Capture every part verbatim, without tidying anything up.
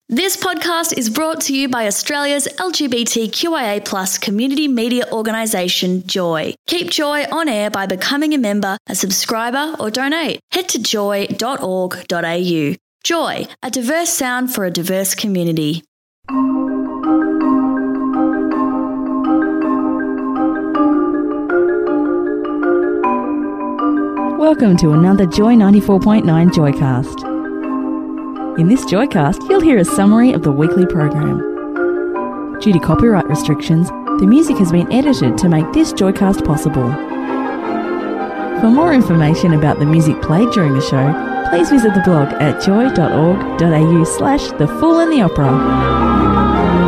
This podcast is brought to you by Australia's L G B T Q I A plus community media organisation, Joy. Keep Joy on air by becoming a member, a subscriber or donate. Head to joy dot org dot a u. Joy, a diverse sound for a diverse community. Welcome to another Joy ninety-four point nine Joycast. In this Joycast, you'll hear a summary of the weekly program. Due to copyright restrictions, the music has been edited to make this Joycast possible. For more information about the music played during the show, please visit the blog at joy dot org dot a u slash The Fool and the Opera.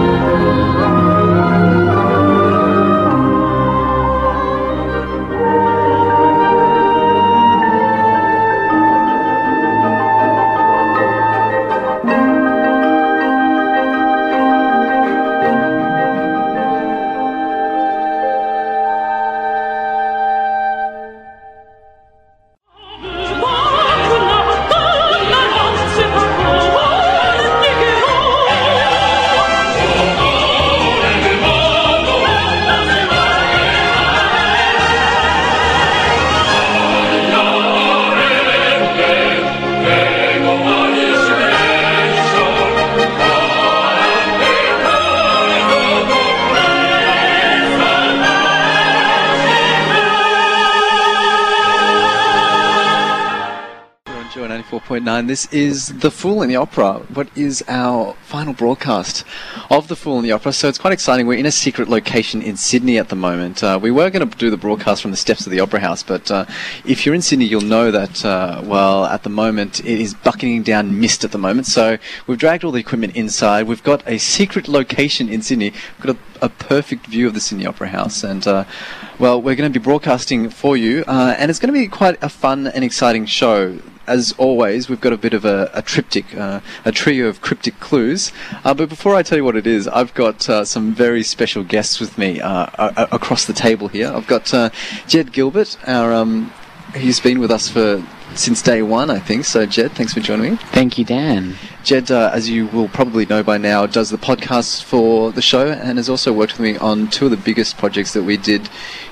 This is The Fool and the Opera. What is our final broadcast of The Fool and the Opera? So it's quite exciting. We're in a secret location in Sydney at the moment. Uh, we were going to do the broadcast from the steps of the Opera House, but uh, if you're in Sydney, you'll know that, uh, well, at the moment, it is bucketing down mist at the moment. So we've dragged all the equipment inside. We've got a secret location in Sydney. We've got a, a perfect view of the Sydney Opera House. And, uh, well, we're going to be broadcasting for you, uh, and it's going to be quite a fun and exciting show. As always, we've got a bit of a, a triptych, uh, a trio of cryptic clues. Uh, but before I tell you what it is, I've got uh, some very special guests with me uh, a- across the table here. I've got uh, Jed Gilbert, our um, he's been with us for since day one, I think. So, Jed, thanks for joining me. Thank you, Dan. Jed, uh, as you will probably know by now, does the podcast for the show and has also worked with me on two of the biggest projects that we did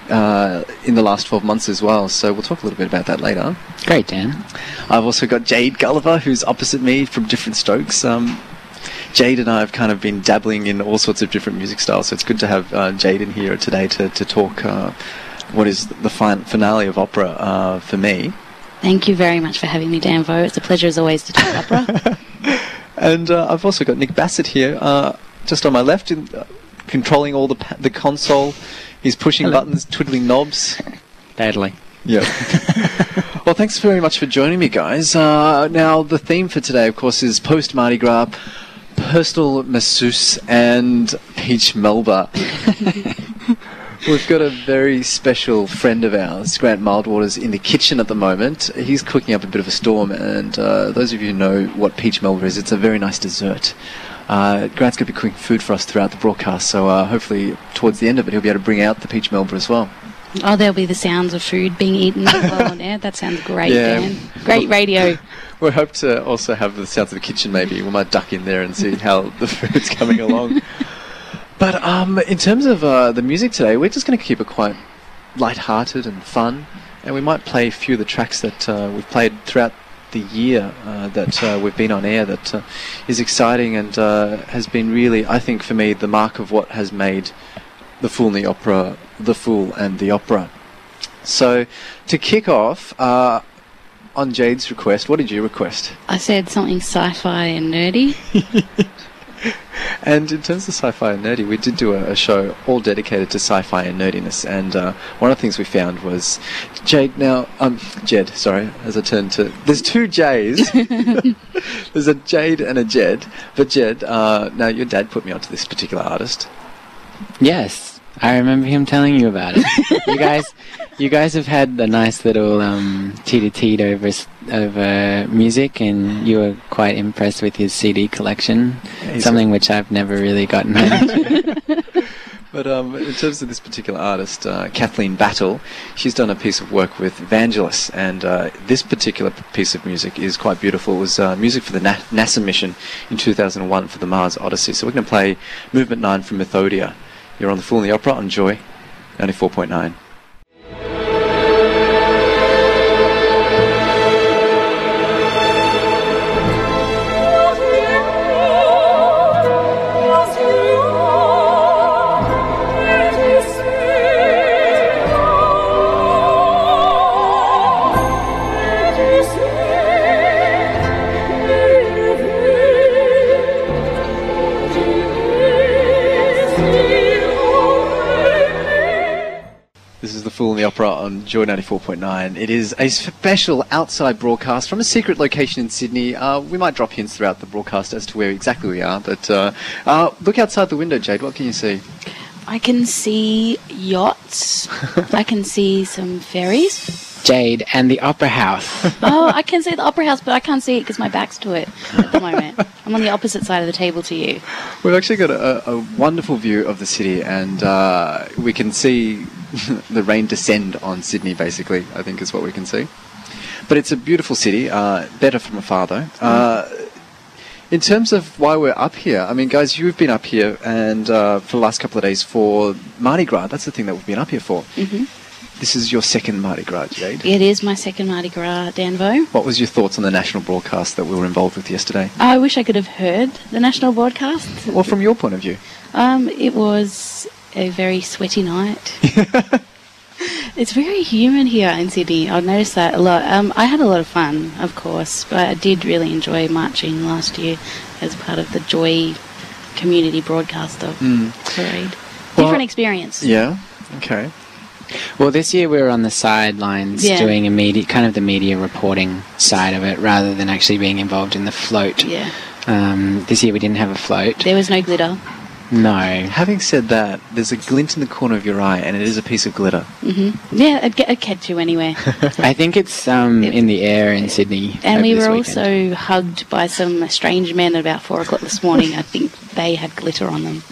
uh, in the last twelve months as well. So we'll talk a little bit about that later. Great, Dan. I've also got Jade Gulliver, who's opposite me from different strokes. Um, Jade and I have kind of been dabbling in all sorts of different music styles, so it's good to have uh, Jade in here today to, to talk uh, what is the fin- finale of opera uh, for me. Thank you very much for having me, Dan Vo. It's a pleasure as always to talk opera. And uh, I've also got Nick Bassett here, uh, just on my left, in, uh, controlling all the pa- the console. He's pushing Hello. buttons, twiddling knobs. Badly. Yeah. Well, thanks very much for joining me, guys. Uh, now, the theme for today, of course, is post-Mardi Gras, personal masseuse, and Peach Melba. We've got a very special friend of ours, Grant Mildwaters, in the kitchen at the moment. He's cooking up a bit of a storm, and uh, those of you who know what Peach Melba is, it's a very nice dessert. Uh, Grant's going to be cooking food for us throughout the broadcast, so uh, hopefully towards the end of it he'll be able to bring out the Peach Melba as well. Oh, there'll be the sounds of food being eaten as well on air. That sounds great, yeah. Dan. Great radio. We hope to also have the sounds of the kitchen maybe. We might duck in there and see how the food's coming along. But um, in terms of uh, the music today, we're just going to keep it quite light-hearted and fun, and we might play a few of the tracks that uh, we've played throughout the year uh, that uh, we've been on air that uh, is exciting and uh, has been really, I think for me, the mark of what has made The Fool and the Opera, The Fool and the Opera. So, to kick off, uh, on Jade's request, what did you request? I said something sci-fi and nerdy. And in terms of sci-fi and nerdy, we did do a, a show all dedicated to sci-fi and nerdiness, and uh, one of the things we found was Jade. Now, um, Jed. Sorry, as I turn to, there's two J's. There's a Jade and a Jed. But Jed, uh, now your dad put me onto this particular artist. Yes, I remember him telling you about it. you guys, you guys have had a nice little um, teeter-teet over over music, and you were quite impressed with his C D collection. He's something a- which I've never really gotten into. But um, in terms of this particular artist, uh, Kathleen Battle, she's done a piece of work with Vangelis, and uh, this particular p- piece of music is quite beautiful. It was uh, music for the Na- NASA mission in two thousand one for the Mars Odyssey. So we're going to play Movement nine from Methodia. You're on The Fool and the Opera on Joy ninety-four point nine. Fool in the Opera on Joy ninety-four point nine. It is a special outside broadcast from a secret location in Sydney. Uh, we might drop hints throughout the broadcast as to where exactly we are, but uh, uh, look outside the window, Jade. What can you see? I can see yachts. I can see some ferries. Jade and the Opera House. Oh, I can see the Opera House, but I can't see it because my back's to it at the moment. I'm on the opposite side of the table to you. We've actually got a, a wonderful view of the city, and uh, we can see the rain descend on Sydney, basically, I think is what we can see. But it's a beautiful city, uh, better from afar, though. Uh, in terms of why we're up here, I mean, guys, you've been up here and uh, for the last couple of days for Mardi Gras. That's the thing that we've been up here for. Mm-hmm. This is your second Mardi Gras, Jade. It is my second Mardi Gras, Danvo. What was your thoughts on the national broadcast that we were involved with yesterday? I wish I could have heard the national broadcast. Well, from your point of view. Um, it was a very sweaty night. It's very humid here in Sydney. I've noticed that a lot. Um, I had a lot of fun, of course, but I did really enjoy marching last year as part of the Joy Community Broadcaster mm. Parade. Well, Different experience. Yeah, okay. Well, this year we were on the sidelines Yeah. doing a media, kind of the media reporting side of it, rather than actually being involved in the float. Yeah. Um, this year we didn't have a float. There was no glitter. No. Having said that, there's a glint in the corner of your eye, and it is a piece of glitter. Mm-hmm. Yeah, I'd, get, I'd catch you anywhere. I think it's um, It- in the air in Sydney. And over we this were weekend. also hugged by some strange men at about four o'clock this morning. I think they had glitter on them.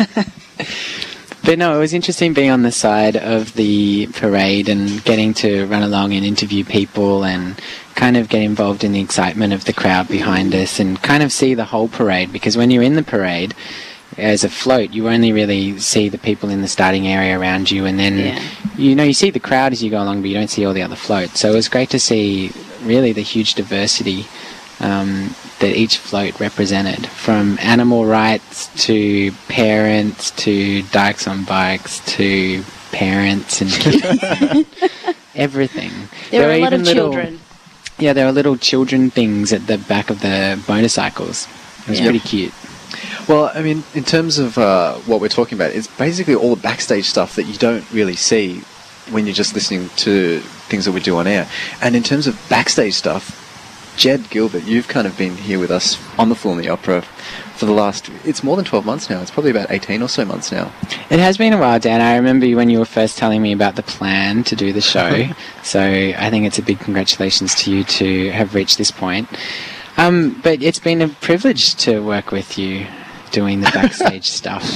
But no, it was interesting being on the side of the parade and getting to run along and interview people and kind of get involved in the excitement of the crowd behind us and kind of see the whole parade, because when you're in the parade as a float, you only really see the people in the starting area around you, and then Yeah. you know you see the crowd as you go along, but you don't see all the other floats. So it was great to see really the huge diversity um, that each float represented, from animal rights to parents to dykes on bikes to parents and kids. Everything. There, were a lot even of little- children. Yeah, there were little children things at the back of the motorcycles. It was Yeah. pretty cute. Well, I mean, in terms of uh, what we're talking about, it's basically all the backstage stuff that you don't really see when you're just listening to things that we do on air. And in terms of backstage stuff, Jed Gilbert, you've kind of been here with us on The Fool and the Opera for the last, it's more than twelve months now. It's probably about eighteen or so months now. It has been a while, Dan. I remember when you were first telling me about the plan to do the show. So I think it's a big congratulations to you to have reached this point. Um, but it's been a privilege to work with you doing the backstage stuff.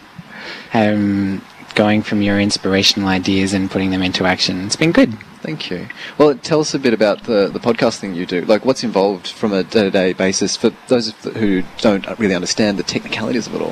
Um, going from your inspirational ideas and putting them into action. It's been good. Thank you. Well, tell us a bit about the, the podcasting you do. Like, what's involved from a day-to-day basis for those who don't really understand the technicalities of it all?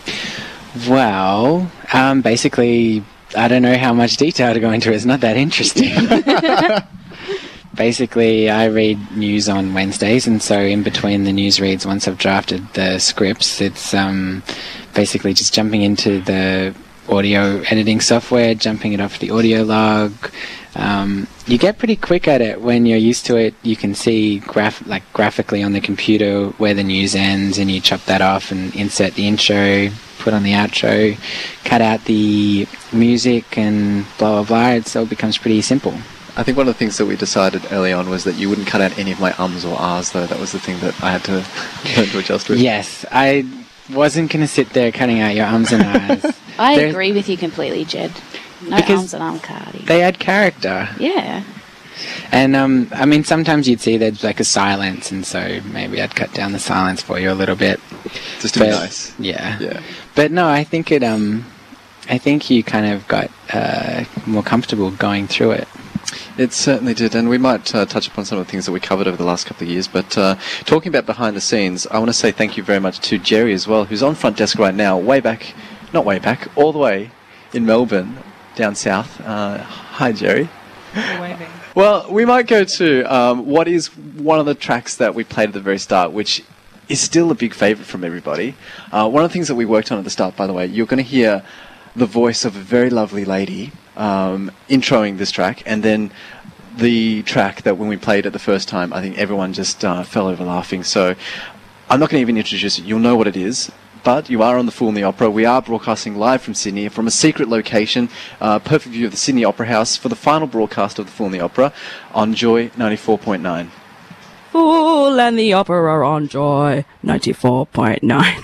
Well, um, basically, I don't know how much detail to go into. It's not that interesting. Basically, I read news on Wednesdays, and so in between the news reads, once I've drafted the scripts, it's um, basically just jumping into the audio editing software, jumping it off the audio log. Um, you get pretty quick at it when you're used to it. You can see graph like graphically on the computer where the news ends, and you chop that off and insert the intro, put on the outro, cut out the music, and blah blah blah. It all becomes pretty simple. I think one of the things that we decided early on was that you wouldn't cut out any of my ums or ahs, though. That was the thing that I had to learn to adjust with. Yes, I wasn't going to sit there cutting out your ums and ahs. I There- agree with you completely, Jed. No Because arms and arm cardi. They add character. Yeah. And, um, I mean, sometimes you'd see there's like a silence, and so maybe I'd cut down the silence for you a little bit. Just to be But- nice. Yeah. Yeah. But no, I think it, um, I think you kind of got uh, more comfortable going through it. It certainly did, and we might uh, touch upon some of the things that we covered over the last couple of years, but uh, talking about behind the scenes, I want to say thank you very much to Jerry as well, who's on front desk right now, way back, not way back, all the way in Melbourne, down south. Uh, hi, Jerry. Waving. Well, we might go to um, what is one of the tracks that we played at the very start, which is still a big favourite from everybody. Uh, one of the things that we worked on at the start, by the way, you're going to hear the voice of a very lovely lady um, introing this track, and then the track that when we played it the first time, I think everyone just uh, fell over laughing. So I'm not going to even introduce it. You'll know what it is. But you are on the Fool in the Opera. We are broadcasting live from Sydney, from a secret location, uh, perfect view of the Sydney Opera House for the final broadcast of the Fool in the Opera on Joy ninety-four point nine. Fool and the Opera on Joy ninety-four point nine.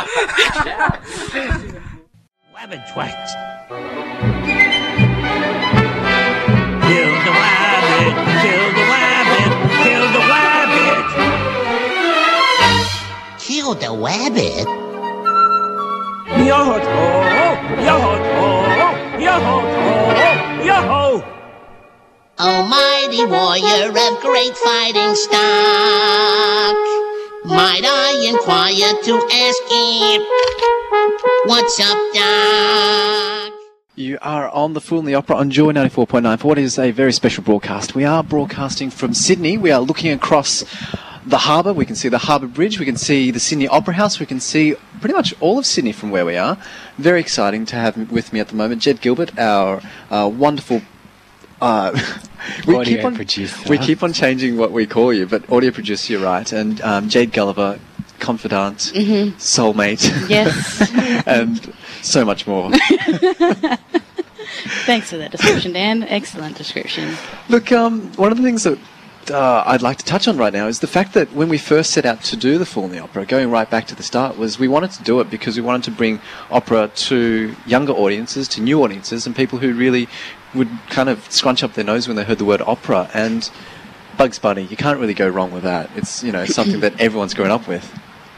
Wabbit twat. Kill the wabbit, kill the wabbit, kill the wabbit. Kill the wabbit? Yo-ho-ho, yo-ho-ho, yo-ho-ho, yo-ho. Oh, mighty warrior of great fighting stock, might I inquire to ask him, what's up, Doc? You are on the Fool in the Opera on Joy ninety-four point nine for what is a very special broadcast. We are broadcasting from Sydney. We are looking across the harbour. We can see the Harbour Bridge. We can see the Sydney Opera House. We can see pretty much all of Sydney from where we are. Very exciting to have with me at the moment Jed Gilbert, our uh, wonderful... Uh, we audio keep on, producer. We keep on changing what we call you, but audio producer, you're right. And um, Jade Gulliver, confidant, Mm-hmm. soulmate, Yes. and so much more. Thanks for that description, Dan. Excellent description. Look, um, one of the things that uh, I'd like to touch on right now is the fact that when we first set out to do the Fool in the Opera, going right back to the start, was we wanted to do it because we wanted to bring opera to younger audiences, to new audiences, and people who really would kind of scrunch up their nose when they heard the word opera. And Bugs Bunny, you can't really go wrong with that. It's, you know, something that everyone's grown up with.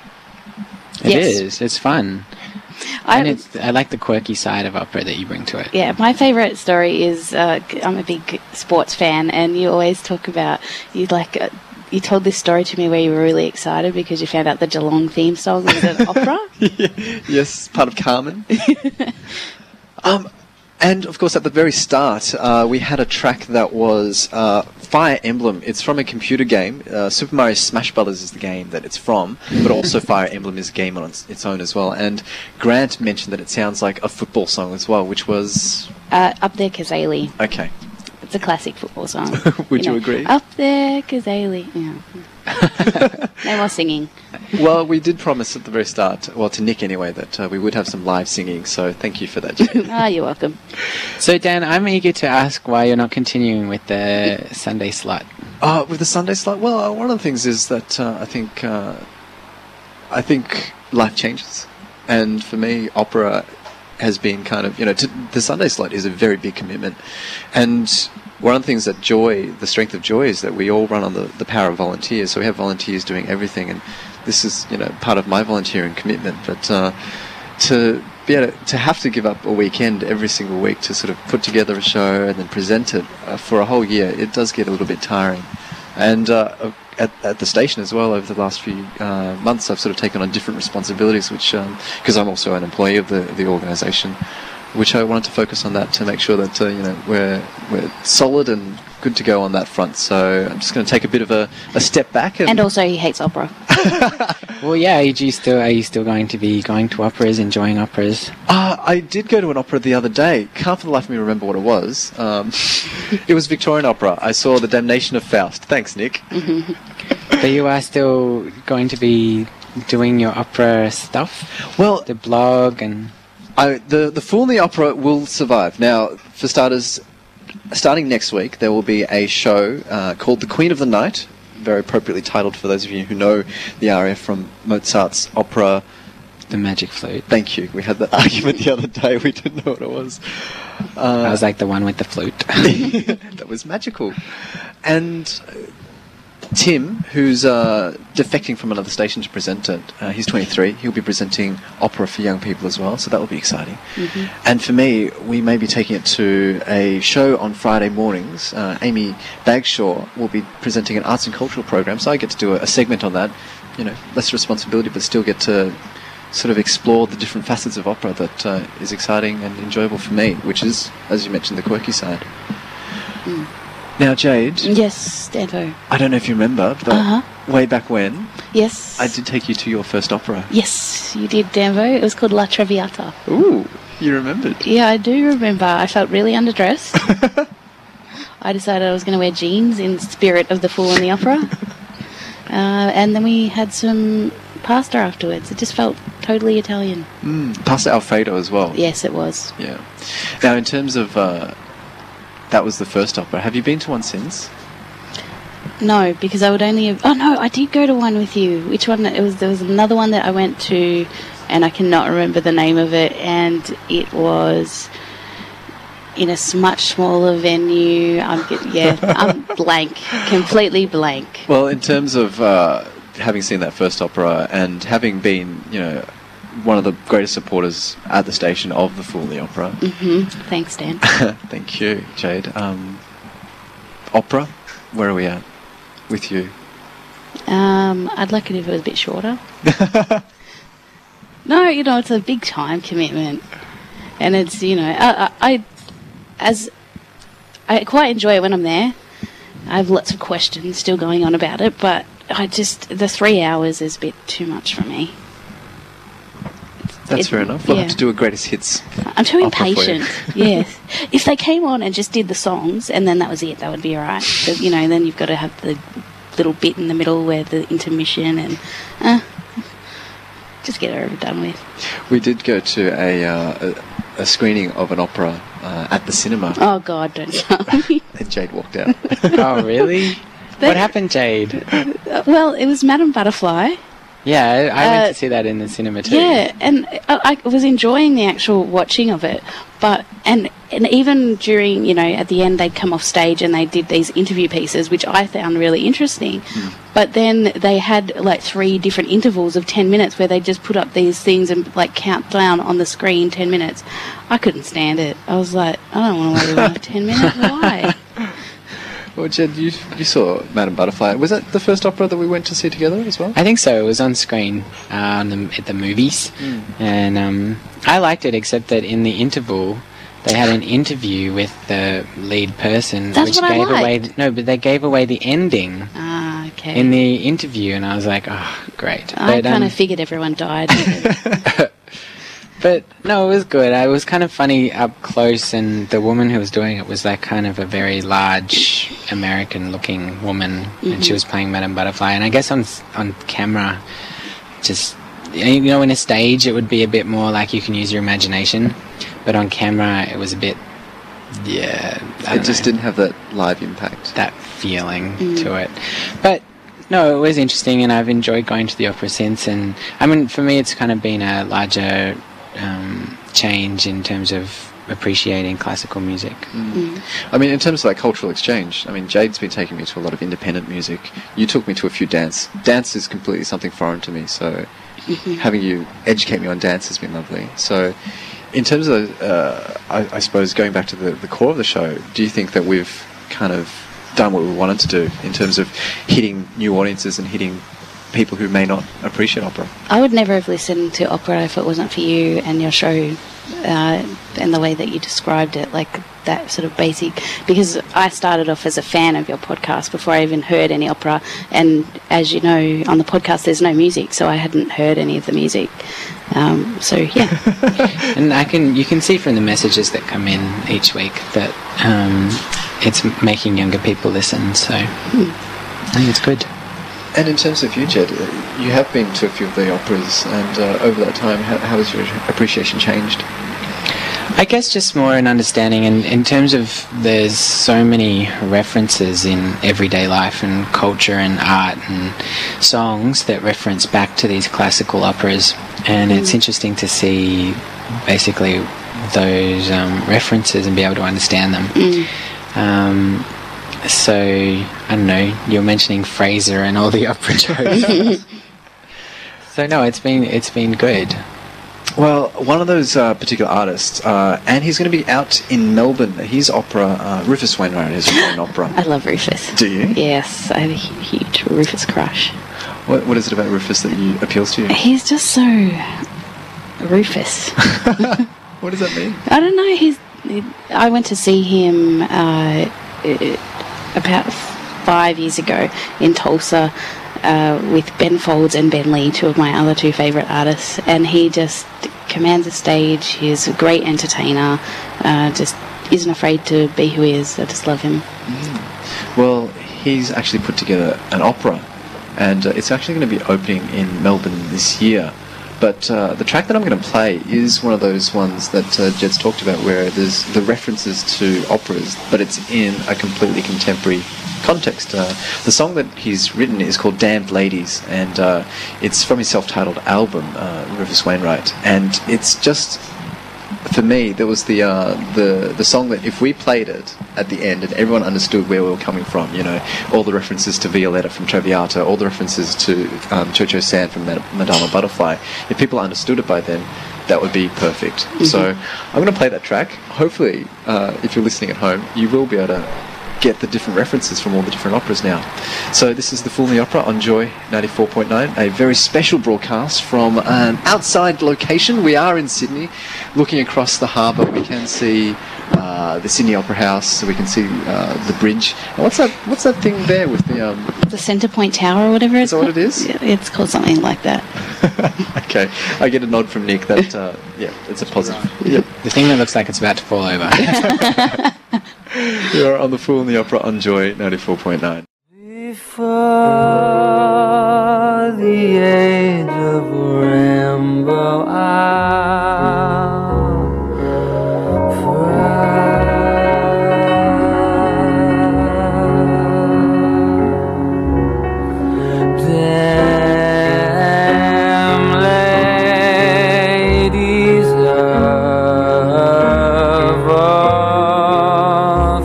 It Yes. is. It's fun. I, and it's, I like the quirky side of opera that you bring to it. yeah, my favourite story is uh, I'm a big sports fan, and you always talk about you like. Uh, you told this story to me where you were really excited because you found out the Geelong theme song was an opera. Yes, part of Carmen. um, and of course, at the very start, uh, we had a track that was uh, Fire Emblem. It's from a computer game. Uh, Super Mario Smash Brothers is the game that it's from, but also Fire Emblem is a game on its, its own as well. And Grant mentioned that it sounds like a football song as well, which was Uh, Up There, Kazali. okay. It's a classic football song. Would you agree? Up There, Kazali. Yeah. No more singing. Well, we did promise at the very start, well, to Nick anyway, that uh, we would have some live singing. So thank you for that, Jade. Ah, you're welcome. So, Dan, I'm eager to ask why you're not continuing with the Sunday slot. Uh, with the Sunday slot, well, uh, one of the things is that uh, I think uh, I think life changes, and for me, opera has been kind of, you know, to, the Sunday slot is a very big commitment, and one of the things that Joy, the strength of Joy, is that we all run on the, the power of volunteers. So we have volunteers doing everything, and this is, you know, part of my volunteering commitment. But uh, to be able to, to have to give up a weekend every single week to sort of put together a show and then present it uh, for a whole year, it does get a little bit tiring. And uh, at, at the station as well, over the last few uh, months, I've sort of taken on different responsibilities, which because um, I'm also an employee of the the organisation, which I wanted to focus on that to make sure that uh, you know we're we're solid and good to go on that front. So I'm just going to take a bit of a, a step back. And, And also, he hates opera. Well, yeah, are you still are you still going to be going to operas, enjoying operas? Uh, I did go to an opera the other day. Can't for the life of me remember what it was. Um, it was Victorian opera. I saw The Damnation of Faust. Thanks, Nick. But you are still going to be doing your opera stuff? Well, The blog and... I, the the Fool in the Opera will survive. Now, for starters, starting next week, there will be a show uh, called The Queen of the Night, very appropriately titled for those of you who know the aria from Mozart's opera. The Magic Flute. Thank you. We had that argument the other day. We didn't know what it was. Uh, I was like the one with the flute. that was magical. And Tim, who's uh, defecting from another station to present it. Uh, he's twenty-three. He'll be presenting opera for young people as well, so that will be exciting. Mm-hmm. And for me, we may be taking it to a show on Friday mornings. Uh, Amy Bagshaw will be presenting an arts and cultural program, so I get to do a, a segment on that. You know, less responsibility, but still get to sort of explore the different facets of opera that uh, is exciting and enjoyable for me, which is, as you mentioned, the quirky side. Mm. Now, Jade. Yes, Danvo. I don't know if you remember, but uh-huh. way back when, yes, I did take you to your first opera. Yes, you did, Danvo. It was called La Traviata. Ooh, you remembered. Yeah, I do remember. I felt really underdressed. I decided I was going to wear jeans in spirit of the Fool and the Opera. uh, and then we had some pasta afterwards. It just felt totally Italian. Mm, pasta Alfredo as well. Yes, it was. Yeah. Now, in terms of... Uh, that was the first opera. Have you been to one since? No, because I would only have... Oh, no, I did go to one with you. Which one? It was. There was another one that I went to, and I cannot remember the name of it, and it was in a much smaller venue. I'm get, Yeah, I'm blank. Completely blank. Well, in terms of uh, having seen that first opera and having been, you know, one of the greatest supporters at the station of the Fool and the Opera. Mm-hmm. Thanks, Dan. Thank you, Jade. Um, opera, where are we at with you? Um, I'd like it if it was a bit shorter. No, you know, it's a big time commitment, and it's, you know, I, I, I as I quite enjoy it when I'm there. I have lots of questions still going on about it, but I just the three hours is a bit too much for me. That's it, fair enough. We'll yeah. have to do a greatest hits. I'm too opera impatient. Yes. If they came on and just did the songs and then that was it, that would be all right. But, you know, then you've got to have the little bit in the middle where the intermission and uh, just get it over done with. We did go to a uh, a, a screening of an opera uh, at the cinema. Oh, God, don't tell me. And Jade walked out. Oh, really? But, what happened, Jade? Uh, well, it was Madame Butterfly. Yeah, I, I Uh, went to see that in the cinema too. Yeah, and I, I was enjoying the actual watching of it, but and and even during, you know, at the end they'd come off stage and they did these interview pieces, which I found really interesting. Mm. But then they had like three different intervals of ten minutes where they just put up these things and like count down on the screen ten minutes. I couldn't stand it. I was like, I don't want to wait around ten minutes. Why? Well, Jed, you, you saw Madame Butterfly. Was that the first opera that we went to see together as well? I think so. It was on screen uh, on the, at the movies. Mm. And um, I liked it, except that in the interval, they had an interview with the lead person. That's which what I gave liked. away th- No, but they gave away the ending Ah, okay. in the interview, and I was like, oh, great. I But, kind um, of figured everyone died. But no, it was good. I was kind of funny up close, and the woman who was doing it was like kind of a very large American-looking woman, mm-hmm. and she was playing Madame Butterfly. And I guess on on camera, just you know, in a stage, it would be a bit more like you can use your imagination, but on camera, it was a bit, yeah. I It just know, didn't have that live impact. that feeling mm. to it, but. No, it was interesting, and I've enjoyed going to the opera since. And I mean, for me, it's kind of been a larger um, change in terms of appreciating classical music. Mm. Mm. I mean, in terms of like cultural exchange, I mean, Jade's been taking me to a lot of independent music. You took me to a few dance. Dance is completely something foreign to me, so mm-hmm. having you educate me on dance has been lovely. So, in terms of, uh, I, I suppose, going back to the, the core of the show, do you think that we've kind of done what we wanted to do in terms of hitting new audiences and hitting people who may not appreciate opera? I would never have listened to opera if it wasn't for you and your show uh, and the way that you described it, like that sort of basic, because I started off as a fan of your podcast before I even heard any opera, and as you know, on the podcast there's no music, so I hadn't heard any of the music. Um, so yeah. And I can you can see from the messages that come in each week that um, it's making younger people listen, so mm. I think it's good. And in terms of you, Jed, you have been to a few of the operas, and uh, over that time, how, how has your appreciation changed? I guess just more an understanding, and in terms of there's so many references in everyday life and culture and art and songs that reference back to these classical operas, and mm. it's interesting to see basically those um, references and be able to understand them. Mm. Um, so I don't know, you're mentioning Fraser and all the opera shows. So no, it's been it's been good. Well, one of those uh, particular artists, uh, and he's going to be out in Melbourne. His opera, uh, Rufus Wainwright, is an opera. I love Rufus. Do you? Yes, I have a hu- huge Rufus crush. What, what is it about Rufus that you, appeals to you? He's just so Rufus. What does that mean? I don't know. He's. I went to see him uh, about five years ago in Tulsa uh, with Ben Folds and Ben Lee, two of my other two favourite artists, and he just commands a stage. He's a great entertainer. Uh, just isn't afraid to be who he is. I just love him. Mm. Well, he's actually put together an opera, and uh, it's actually going to be opening in Melbourne this year. But uh, the track that I'm going to play is one of those ones that uh, Jed's talked about, where there's the references to operas, but it's in a completely contemporary context. Uh, the song that he's written is called Damned Ladies, and uh, it's from his self-titled album, uh, Rufus Wainwright. And it's just, for me, there was the, uh, the the song that if we played it at the end and everyone understood where we were coming from, you know, all the references to Violetta from Traviata, all the references to um, Cho-Cho San from Mad- Madama Butterfly, if people understood it by then, that would be perfect. Mm-hmm. So I'm going to play that track. Hopefully, uh, if you're listening at home, you will be able to get the different references from all the different operas now. So this is The Fool in the Opera on Joy ninety-four point nine, a very special broadcast from an outside location. We are in Sydney, looking across the harbour. We can see uh, the Sydney Opera House, we can see uh, the bridge. And what's that What's that thing there with the... Um, the Centre Point Tower or whatever it's called? Is that called? what it is? Yeah, it's called something like that. Okay, I get a nod from Nick that, uh, yeah, it's a positive. Right. Yep. The thing that looks like it's about to fall over. You're on The Fool in the Opera on Joy ninety-four point nine. Before the age of rainbow, I'll fly. Damn ladies of all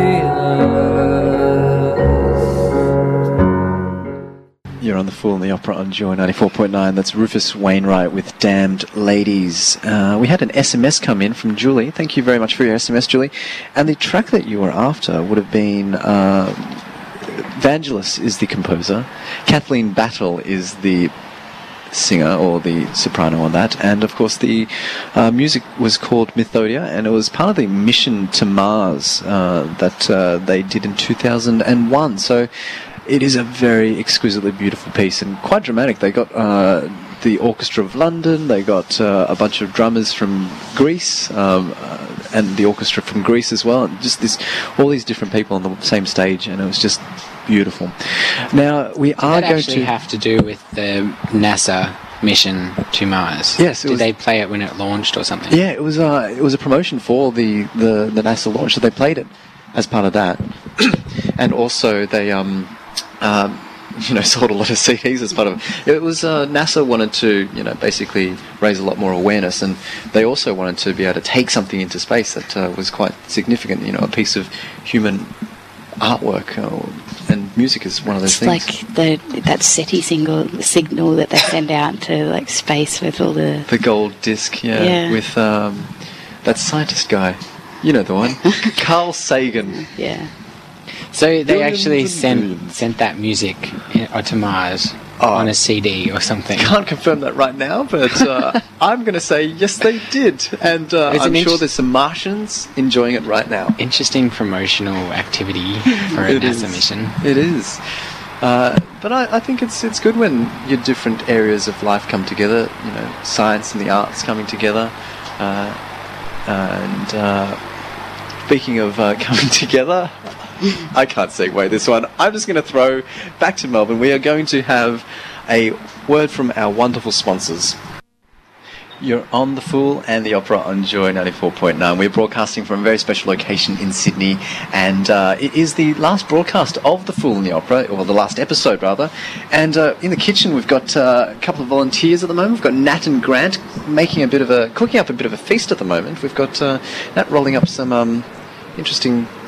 feelers. You're on The Fool in the Opera on Joy ninety-four point nine. That's Rufus Wainwright with Damned Ladies. Uh, we had an S M S come in from Julie. Thank you very much for your S M S, Julie. And the track that you were after would have been... Uh, Vangelis is the composer. Kathleen Battle is the singer or the soprano on that. And, of course, the uh, music was called Mythodia, and it was part of the Mission to Mars uh, that uh, they did in two thousand one. So... it is a very exquisitely beautiful piece and quite dramatic. They got uh, the Orchestra of London, they got uh, a bunch of drummers from Greece, um, uh, and the orchestra from Greece as well. And just this, all these different people on the same stage, and it was just beautiful. Now, we Did are that going actually to... have to do with the NASA mission to Mars? Yes, it Did was- they play it when it launched or something? Yeah, it was, uh, it was a promotion for the, the, the NASA launch, so they played it as part of that. And also, they... Um, Um, you know, sold a lot of C Ds as part of it. It was uh, NASA wanted to, you know, basically raise a lot more awareness, and they also wanted to be able to take something into space that uh, was quite significant. You know, a piece of human artwork, uh, and music is one of those It's things. like the that SETI single, signal that they send out to like space with all the... The gold disc, yeah, Yeah. with um, that scientist guy. You know the one, Carl Sagan. Yeah. So they Billions actually and sent billions. sent that music in, uh, to Mars Oh. on a C D or something. Can't confirm that right now, but uh, I'm going to say yes, they did, and uh, It's I'm an sure interest- there's some Martians enjoying it right now. Interesting promotional activity for a It NASA is. mission. It is. Uh, but I, I think it's it's good when your different areas of life come together. You know, science and the arts coming together. Uh, and uh, speaking of uh, coming together, I can't segue this one. I'm just going to throw back to Melbourne. We are going to have a word from our wonderful sponsors. You're on The Fool and the Opera on Joy ninety-four point nine. We're broadcasting from a very special location in Sydney, and uh, it is the last broadcast of The Fool and the Opera, or the last episode rather. And uh, in the kitchen we've got uh, a couple of volunteers at the moment. We've got Nat and Grant making a bit of a, cooking up a bit of a feast at the moment. We've got uh, Nat rolling up some um, interesting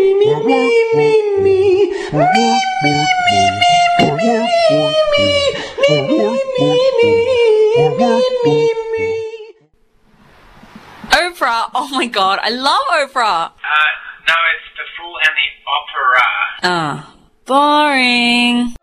Oprah. Oh my god, I love Oprah. Uh, no, it's The Fool and the Opera. Ah, boring.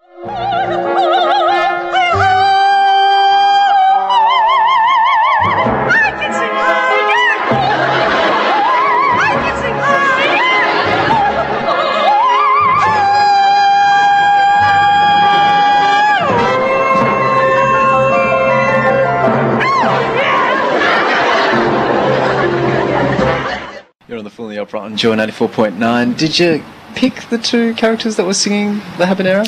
You're on the Fool in the Opera on Joy ninety-four point nine. Did you pick the two characters that were singing the habanera?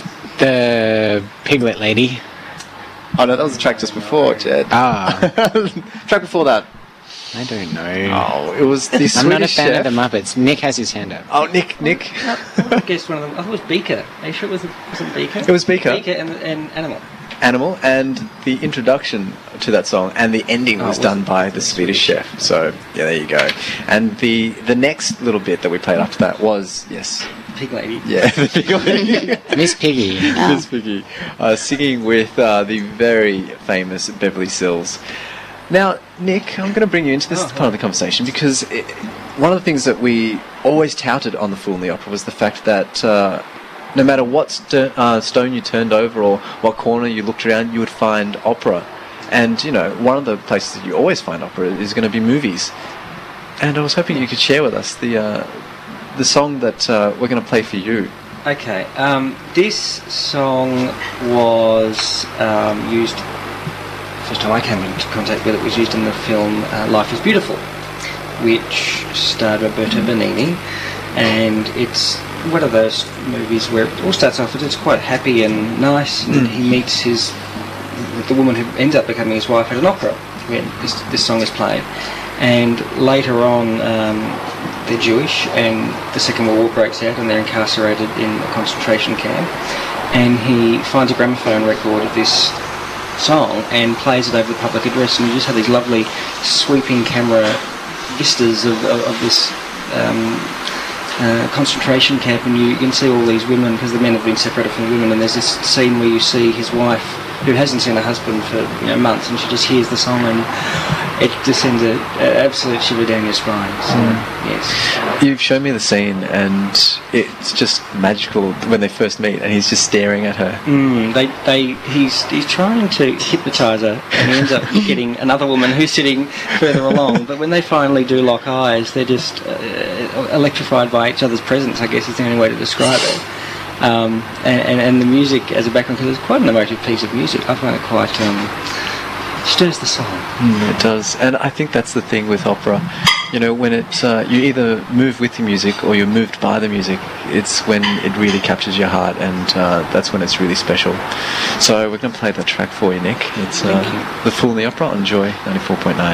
The piglet lady. Oh no, that was the track just before, Jed. Ah. Track before that. I don't know. Oh, it was the Swedish I'm not a fan chef. of the Muppets. Nick has his hand up. Oh, Nick, Nick. I guess one of them. I thought it was Beaker. Are you sure it was, was it Beaker? It was Beaker. Beaker and, and Animal. Animal, and the introduction to that song and the ending Oh, was was done it? by the Swedish chef. So yeah, there you go. And the the next little bit that we played after that was yes, Pig Lady. yeah, the Pig Lady. Miss Piggy. Miss Piggy, uh, singing with uh, the very famous Beverly Sills. Now, Nick, I'm going to bring you into this Oh, part of the conversation because it, one of the things that we always touted on the Fool in the Opera was the fact that uh, no matter what st- uh, stone you turned over or what corner you looked around, you would find opera. And, you know, one of the places that you always find opera is going to be movies. And I was hoping you could share with us the uh, the song that uh, we're going to play for you. Okay. Um, this song was um, used. First time I came into contact with it was used in the film uh, Life is Beautiful, which starred Roberto Benigni, and it's one of those movies where it all starts off with it's quite happy and nice, and Mm. he meets his the woman who ends up becoming his wife at an opera when this, this song is played, and later on um, they're Jewish and the Second World War breaks out and they're incarcerated in a concentration camp, and he finds a gramophone record of this song and plays it over the public address, and you just have these lovely sweeping camera vistas of, of, of this um, uh, concentration camp, and you, you can see all these women because the men have been separated from the women, and there's this scene where you see his wife who hasn't seen her husband for you know months, and she just hears the song and it just sends an absolute shiver down your spine. So yes, You've shown me the scene, and it's just magical when they first meet, and he's just staring at her. mm, they they he's he's trying to hypnotise her, and he ends up getting another woman who's sitting further along. But when they finally do lock eyes, they're just uh, electrified by each other's presence, I guess is the only way to describe it. Um, and, and, and the music as a background, because it's quite an emotive piece of music. I find it quite um, stirs the soul. Mm, it does, and I think that's the thing with opera. You know, when it uh, you either move with the music or you're moved by the music, it's when it really captures your heart, and uh, that's when it's really special. So we're going to play that track for you, Nick. It's uh, The Fool in the Opera on Joy ninety-four point nine.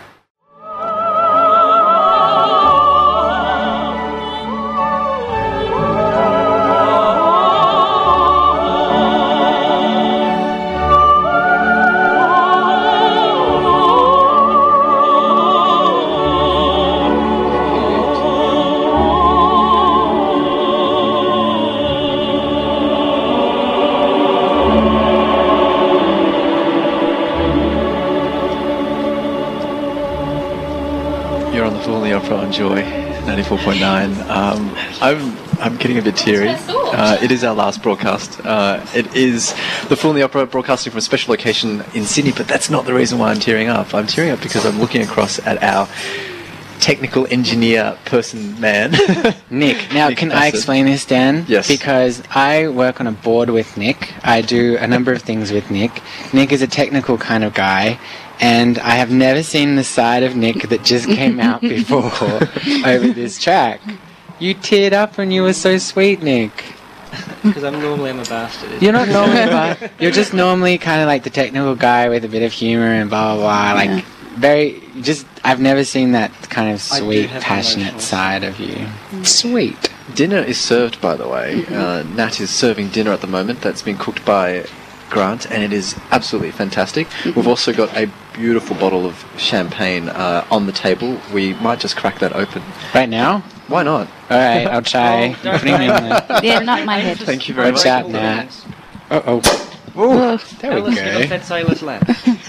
On Joy ninety-four point nine. Um, I'm I'm getting a bit teary. Uh, it is our last broadcast. Uh, it is the Fool in the Opera broadcasting from a special location in Sydney, but that's not the reason why I'm tearing up. I'm tearing up because I'm looking across at our technical engineer person man. Nick, now Nick can Bassett. I explain this, Dan? Yes. Because I work on a board with Nick. I do a number of things with Nick. Nick is a technical kind of guy, and I have never seen the side of Nick that just came out before over this track. You teared up and you were so sweet, Nick. Because I'm normally I'm a bastard. You're not normally a bastard. You're just normally kind of like the technical guy with a bit of humour and blah, blah, blah. Like, Yeah. very, just, I've never seen that kind of I do sweet, have passionate emotions. side of you. Sweet. Dinner is served, by the way. Uh, Nat is serving dinner at the moment. That's been cooked by Grant, and it is absolutely fantastic. We've also got a beautiful bottle of champagne uh, on the table. We might just crack that open. Right now? Why not? Alright, I'll try Oh, don't putting me on the... Yeah, not my head. Thank you very Watch much. out, Nat. Uh-oh. Ooh, there we Alice, get off go. that sailor's lap.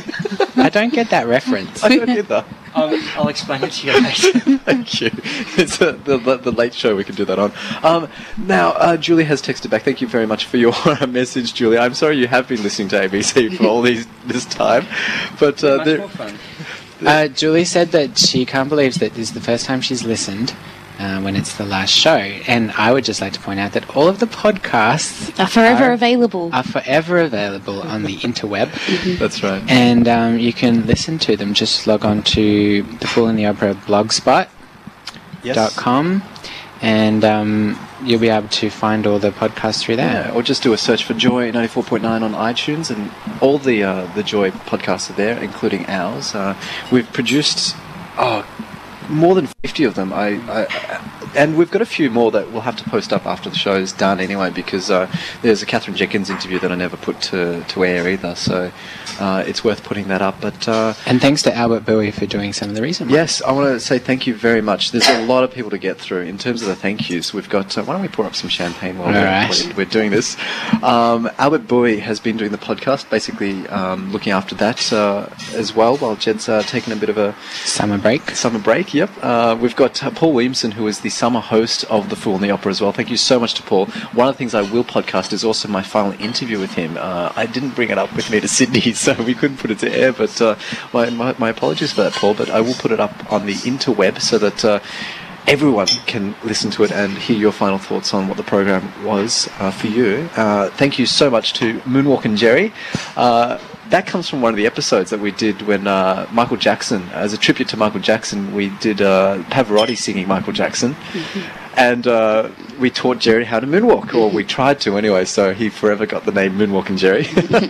I don't get that reference. I don't either. I'll, I'll explain it to you later. Thank you. It's uh, the, the the late show. We can do that on. Um, now, uh, Julie has texted back. Thank you very much for your message, Julie. I'm sorry you have been listening to A B C for all these this time, but uh, Much there- more fun. Uh, Julie said that she can't believe that this is the first time she's listened uh, when it's the last show. And I would just like to point out that all of the podcasts Are forever are, available. are forever available on the interweb. that's right. And um, you can listen to them. Just log on to the Fool in the Opera blogspot dot com and um, you'll be able to find all the podcasts through there. Yeah, or just do a search for Joy ninety-four point nine on iTunes, and all the uh, the Joy podcasts are there, including ours. Uh, we've produced oh, more than fifty of them. I, I, I and we've got a few more that we'll have to post up after the show's done anyway, because uh, there's a Catherine Jenkins interview that I never put to, to air either, so uh, it's worth putting that up. But uh, And thanks to Albert Bowie for doing some of the recent ones. yes, I want to say thank you very much. There's a lot of people to get through. In terms of the thank yous, we've got... Uh, why don't we pour up some champagne while All we're, right. we're doing this? Um, Albert Bowie has been doing the podcast, basically um, looking after that uh, as well, while Jed's uh, taking a bit of a Summer break. summer break. Yep. Uh, we've got uh, Paul Williamson, who is the summer host of The Fool in the Opera as well. Thank you so much to Paul. One of the things I will podcast is also my final interview with him. Uh, I didn't bring it up with me to Sydney, so we couldn't put it to air, but uh, my, my, my apologies for that, Paul, but I will put it up on the interweb so that uh, everyone can listen to it and hear your final thoughts on what the program was uh, for you. Uh, thank you so much to Moonwalk and Jerry. Uh, that comes from one of the episodes that we did when uh, Michael Jackson, as a tribute to Michael Jackson, we did uh, Pavarotti singing Michael Jackson. And uh, we taught Jerry how to moonwalk, or we tried to anyway, so he forever got the name Moonwalk and Jerry.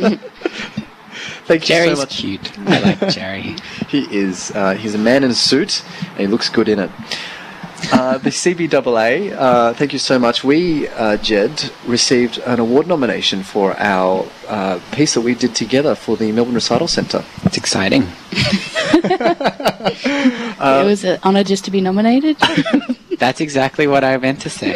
Thank Jerry's you so much. cute. I like Jerry. He is. Uh, he's a man in a suit, and he looks good in it. Uh, the C B A A, uh, thank you so much. We, uh, Jed, received an award nomination for our uh, piece that we did together for the Melbourne Recital Centre. It's exciting. it was an honour just to be nominated. That's exactly what I meant to say.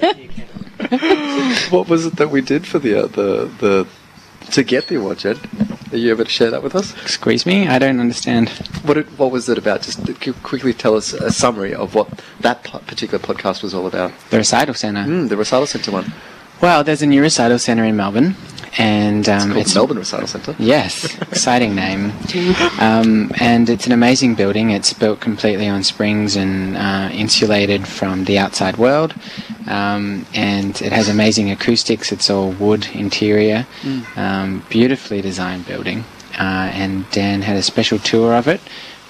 What was it that we did for the uh, the the to get the award, Jed? Are you able to share that with us? Excuse me? I don't understand. What it, what was it about? Just to quickly tell us a summary of what that po- particular podcast was all about. The Recital Centre. Mm, the Recital Centre one. Well, there's a new Recital Centre in Melbourne, and um, It's called Melbourne Recital Centre. Yes, exciting name. Um, and it's an amazing building. It's built completely on springs and uh, insulated from the outside world. Um, and it has amazing acoustics. It's all wood interior. Um, beautifully designed building. Uh, and Dan had a special tour of it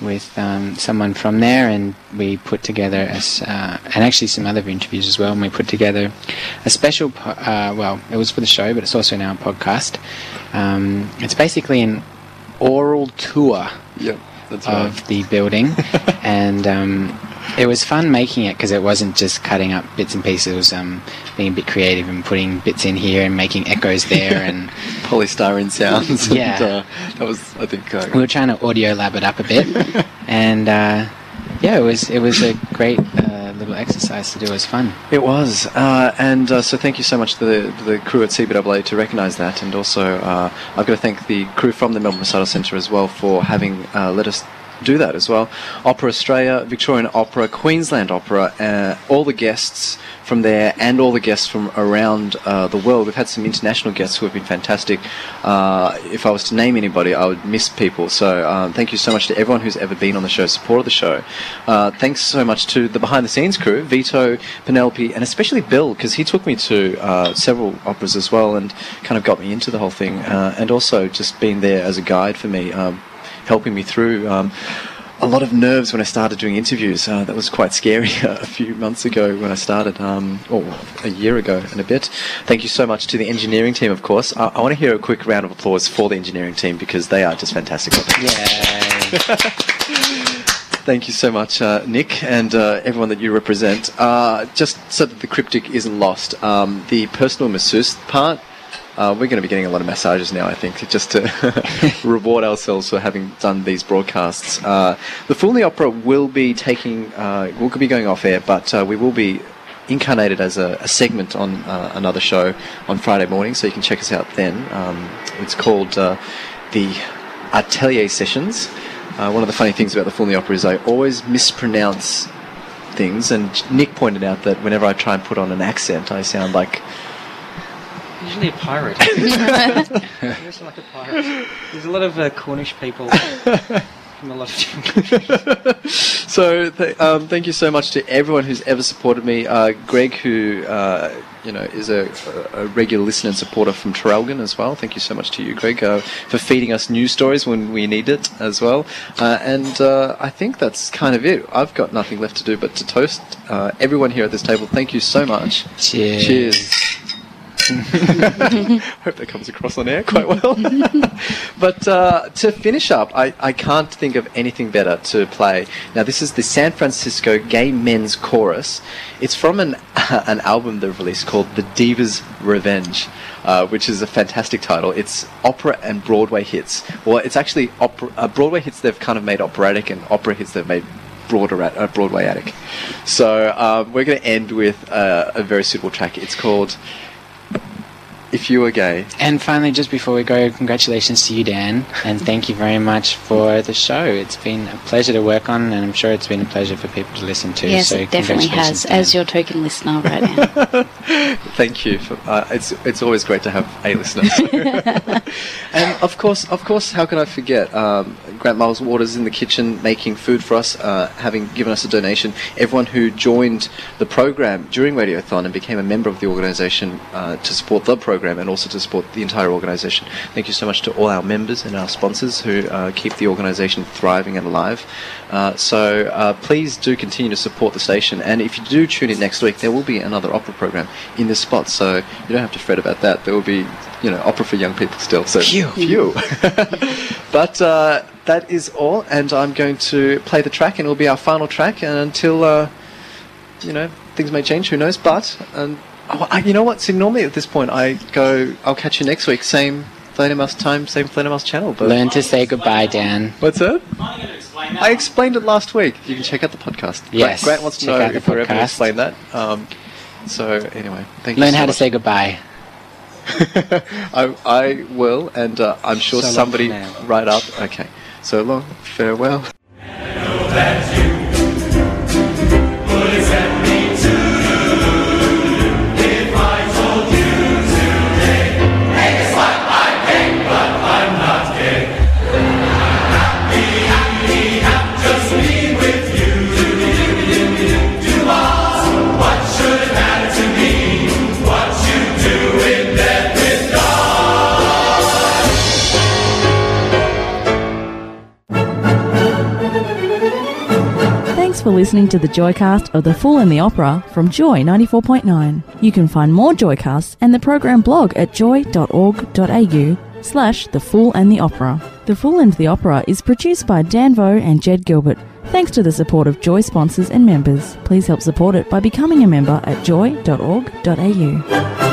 with um, someone from there, and we put together, a, s- uh, and actually some other interviews as well, and we put together a special, po- uh, well, it was for the show, but it's also in our podcast. Um, it's basically an oral tour Yep, that's of right. the building, and um, it was fun making it because it wasn't just cutting up bits and pieces. It was um, being a bit creative and putting bits in here and making echoes there, and polystyrene sounds. Yeah. And, uh, that was, I think. Uh, we were trying to audio lab it up a bit, and uh, yeah, it was it was a great uh, little exercise to do. It was fun. It was, uh, and uh, so thank you so much to the, the crew at C B A A to recognise that, and also uh, I've got to thank the crew from the Melbourne Recital Centre as well for having uh, let us do that as well. Opera Australia, Victorian Opera, Queensland Opera, uh, all the guests from there and all the guests from around uh, the world. We've had some international guests who have been fantastic. Uh, if I was to name anybody, I would miss people. So um, thank you so much to everyone who's ever been on the show, supported the show. Uh, thanks so much to the behind-the-scenes crew, Vito, Penelope, and especially Bill, because he took me to uh, several operas as well and kind of got me into the whole thing. Uh, and also just being there as a guide for me, um, helping me through um, a lot of nerves when I started doing interviews. Uh, that was quite scary a few months ago when I started, um, or a year ago and a bit. Thank you so much to the engineering team, of course. I, I want to hear a quick round of applause for the engineering team because they are just fantastic. Yay! Thank you so much, uh, Nick, and uh, everyone that you represent. Uh, just so that the cryptic isn't lost, um, the personal masseuse part, Uh, we're going to be getting a lot of massages now, I think, just to reward ourselves for having done these broadcasts. Uh, the Fool in the Opera will be taking, uh, will be going off air, but uh, we will be incarnated as a, a segment on uh, another show on Friday morning, so you can check us out then. Um, it's called uh, the Atelier Sessions. Uh, one of the funny things about the Fool in the Opera is I always mispronounce things, and Nick pointed out that whenever I try and put on an accent, I sound like... Usually a pirate. You sound like a pirate. There's a lot of uh, Cornish people from a lot of different countries. So, th- um, thank you so much to everyone who's ever supported me. Uh, Greg, who uh, you know is a, a regular listener and supporter from Traralgon as well. Thank you so much to you, Greg, uh, for feeding us news stories when we need it as well. Uh, and uh, I think that's kind of it. I've got nothing left to do but to toast uh, everyone here at this table. Thank you so much. Cheers. Cheers. Hope that comes across on air quite well. But uh, to finish up, I, I can't think of anything better to play. Now, this is the San Francisco Gay Men's Chorus. It's from an uh, an album they've released called The Diva's Revenge, uh, which is a fantastic title. It's opera and Broadway hits. Well, it's actually opera, uh, Broadway hits they've kind of made operatic, and opera hits they've made broader at, uh, Broadway-atic. So um, we're going to end with uh, a very suitable track. It's called... If You Were Gay. And finally, just before we go, congratulations to you, Dan, and thank you very much for the show. It's been a pleasure to work on, and I'm sure it's been a pleasure for people to listen to. Yes, so it definitely has, Dan. as your token listener right now. Thank you. For, uh, it's it's always great to have a listener. And of course, of course, how can I forget? Um, Grant Miles Waters in the kitchen making food for us, uh, having given us a donation. Everyone who joined the program during Radiothon and became a member of the organisation uh, to support the program and also to support the entire organisation. Thank you so much to all our members and our sponsors who uh, keep the organisation thriving and alive. Uh, so uh, please do continue to support the station, and if you do tune in next week, there will be another opera program in this spot, so you don't have to fret about that. There will be, you know, opera for young people still. So Phew. Phew. But uh, that is all, and I'm going to play the track, and it will be our final track, and until, uh, you know, things may change, who knows, but... Um, Oh, I, you know what? See, normally at this point I go, I'll catch you next week. Same Fledermaus time, same Fledermaus channel. But Learn to say goodbye, Dan. What's that? I explained it last week. You can check out the podcast. Yes, Grant, Grant wants to check know out the if we're ever going to podcast. explain that. Um, so anyway, thank you Learn so how to much. say goodbye. I, I will, and uh, I'm sure So long somebody for now. right up. Okay, so long, farewell. for listening to the Joycast of The Fool and the Opera from Joy ninety-four point nine. You can find more Joycasts and the program blog at joy.org.au slash The Fool and the Opera. The Fool and the Opera is produced by Dan Vo and Jed Gilbert. Thanks to the support of Joy sponsors and members. Please help support it by becoming a member at joy dot org dot a u.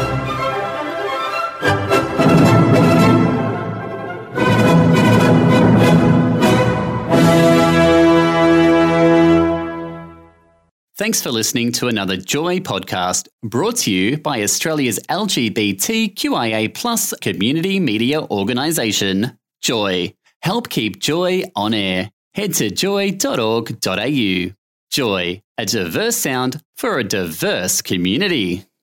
Thanks for listening to another Joy podcast brought to you by Australia's L G B T Q I A plus community media organisation, Joy. Help keep Joy on air. Head to joy dot org dot a u. Joy, a diverse sound for a diverse community.